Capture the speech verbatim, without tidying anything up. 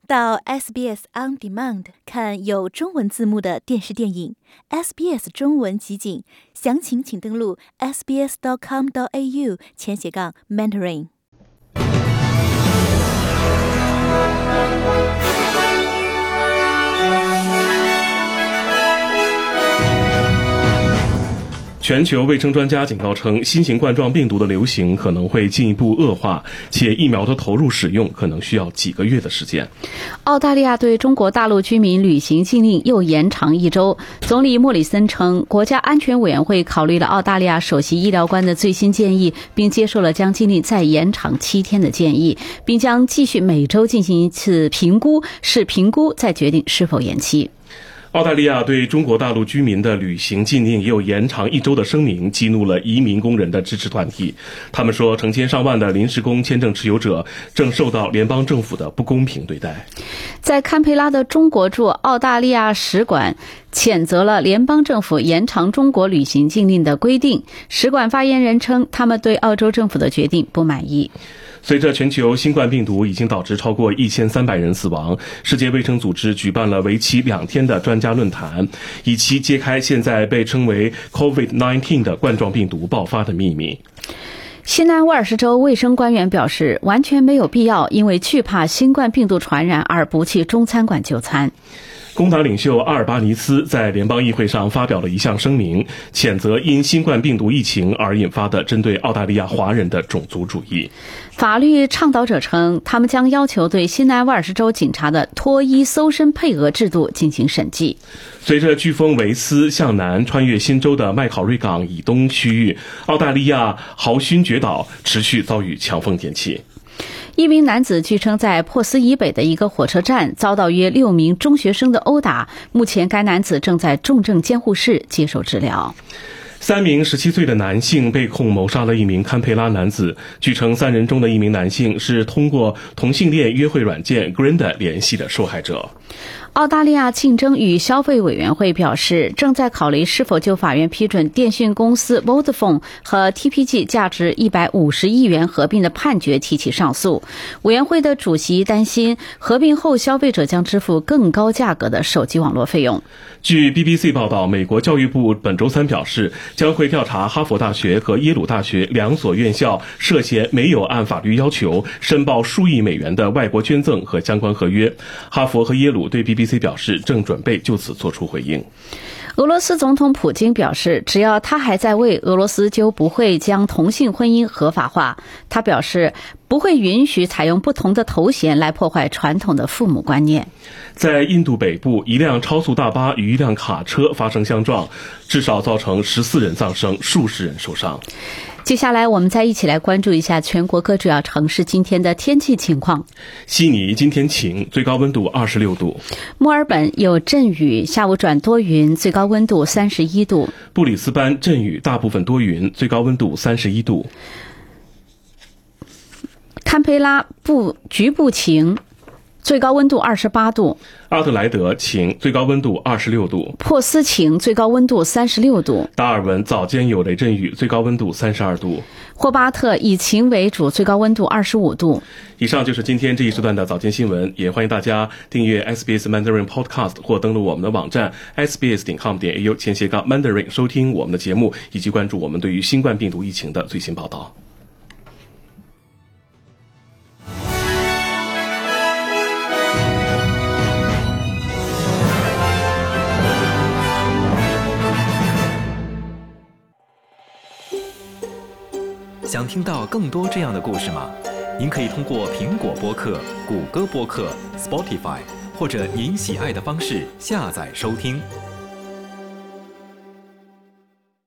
到 S B S On Demand 看有中文字幕的电视电影 S B S 中文集锦，详情请登录 s b s dot com dot a u 前斜杠 Mandarin。 全球卫生专家警告称，新型冠状病毒的流行可能会进一步恶化，且疫苗的投入使用可能需要几个月的时间。 澳大利亚对中国大陆居民旅行禁令又延长一周。总理莫里森称，国家安全委员会考虑了澳大利亚首席医疗官的最新建议，并接受了将禁令再延长七天的建议，并将继续每周进行一次评估，视评估再决定是否延期。 澳大利亚对中国大陆居民的旅行禁令也有延长一周的声明，激怒了移民工人的支持团体。他们说，成千上万的临时工签证持有者正受到联邦政府的不公平对待。 在堪培拉的中国驻澳大利亚使馆谴责了联邦政府延长中国旅行禁令的规定。使馆发言人称，他们对澳洲政府的决定不满意。 随着全球新冠病毒已经导致超过一千三百人死亡，世界卫生组织举办了为期两天的专家论坛，以期揭开现在被称为 COVID 十九 的冠状病毒爆发的秘密。 新南威尔士州卫生官员表示，完全没有必要因为惧怕新冠病毒传染而不去中餐馆就餐。 工党领袖阿尔巴尼斯在联邦议会上发表了一项声明，谴责因新冠病毒疫情而引发的针对澳大利亚华人的种族主义。 法律倡导者称，他们将要求对新南威尔士州警察的脱衣搜身配额制度进行审计。 随着飓风维斯向南穿越新州的麦考瑞港以东区域，澳大利亚豪勋爵岛持续遭遇强风天气。 一名男子据称在珀斯以北的一个火车站遭到约六名中学生的殴打，目前该男子正在重症监护室接受治疗。 三名十七岁的男性被控谋杀了一名堪培拉男子，据称三人中的一名男性是通过同性恋约会软件 Grindr 联系的受害者。 澳大利亚竞争与消费委员会表示，正在考虑是否就法院批准电讯公司 Vodafone 和 T P G 价值一百五十亿元合并的判决提起上诉。委员会的主席担心，合并后消费者将支付更高价格的手机网络费用。 据 B B C 报道，美国教育部本周三表示，将会调查哈佛大学和耶鲁大学两所院校涉嫌没有按法律要求申报数亿美元的外国捐赠和相关合约。哈佛和耶鲁对 B B C 表示，正准备就此做出回应。 俄罗斯总统普京表示，只要他还在位，俄罗斯就不会将同性婚姻合法化。他表示，不会允许采用不同的头衔来破坏传统的父母观念。 在印度北部，一辆超速大巴与一辆卡车发生相撞，至少造成十四人丧生，数十人受伤。 接下来我们再一起来关注一下全国各主要城市今天的天气情况。 悉尼今天晴，最高温度二十六度。 墨尔本有阵雨，下午转多云，最高温度三十一度。 布里斯班阵雨，大部分多云，最高温度三十一度。堪培拉不局部晴，最高温度二十八度。阿德莱德晴，最高温度二十六度。 珀斯晴，最高温度三十六度。 达尔文早间有雷阵雨，最高温度三十二度。 霍巴特以晴为主，最高温度二十五度。 以上就是今天这一时段的早间新闻，也欢迎大家订阅 S B S Mandarin Podcast 或登录我们的网站 s b s dot com dot a u 前斜杠 Mandarin 收听我们的节目，以及关注我们对于新冠病毒疫情的最新报道。 想听到更多这样的故事吗？您可以通过苹果播客、谷歌播客、Spotify 或者您喜爱的方式下载收听。